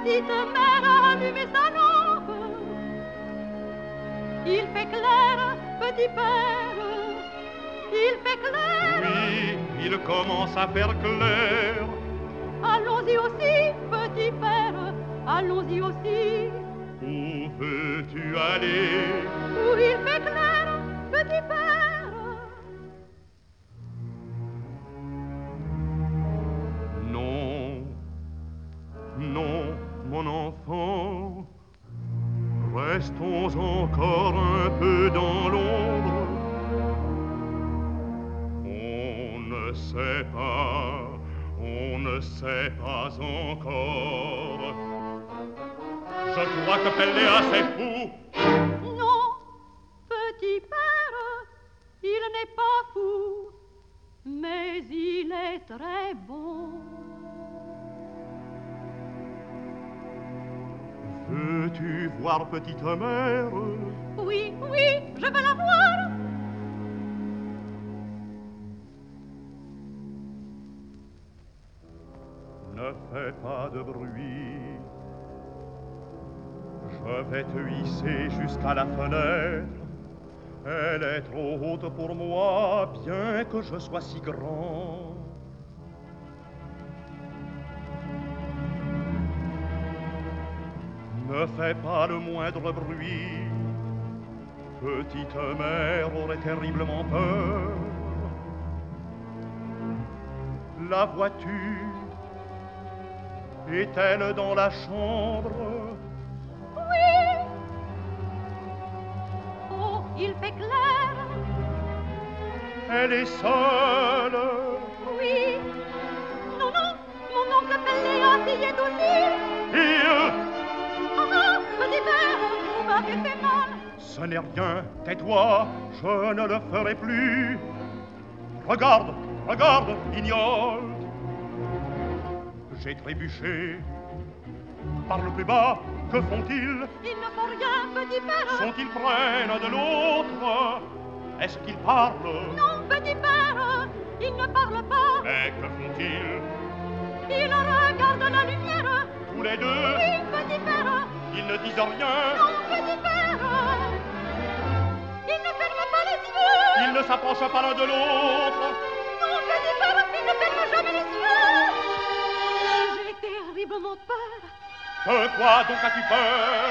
petite mère a allumé sa lampe. Il fait clair, petit père, il fait clair. Oui, il commence à faire clair. Allons-y aussi, petit père, allons-y aussi. Où veux-tu aller? Où il fait clair, petit père. Non, non, mon enfant, restons encore un peu dans l'ombre. On ne sait pas encore. Je crois que Pelléas est fou. Non, petit père, il n'est pas fou, mais il est très bon. Veux-tu voir petite mère? Oui, oui, je veux la voir. Ne fais pas de bruit. Je vais te hisser jusqu'à la fenêtre. Elle est trop haute pour moi, bien que je sois si grand. Ne fais pas le moindre bruit. Petite mère aurait terriblement peur. La vois-tu? Est-elle dans la chambre? Oui. Oh, il fait clair. Elle est seule. Oui. Non, non, mon oncle Pelléas y est aussi. Ah non, petit père, vous m'avez fait mal. Ce n'est rien, tais-toi, je ne le ferai plus. Regarde, regarde, ignore. J'ai trébuché. Parle plus bas, que font-ils? Ils ne font rien, petit père. Sont-ils près l'un de l'autre? Est-ce qu'ils parlent? Non, petit père, ils ne parlent pas. Mais que font-ils? Ils regardent la lumière. Tous les deux? Oui, petit père. Ils ne disent rien? Non, petit père. Ils ne ferment pas les yeux. Ils ne s'approchent pas l'un de l'autre? Non, petit père, ils ne ferment jamais les yeux. J'ai terriblement peur. De quoi donc as-tu peur?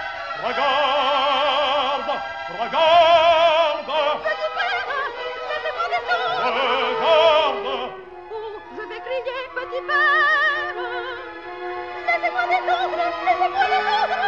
Regarde, regarde. Petit père, laissez-moi descendre. Regarde. Oh, je vais crier, petit père. Laissez-moi descendre, laissez-moi descendre.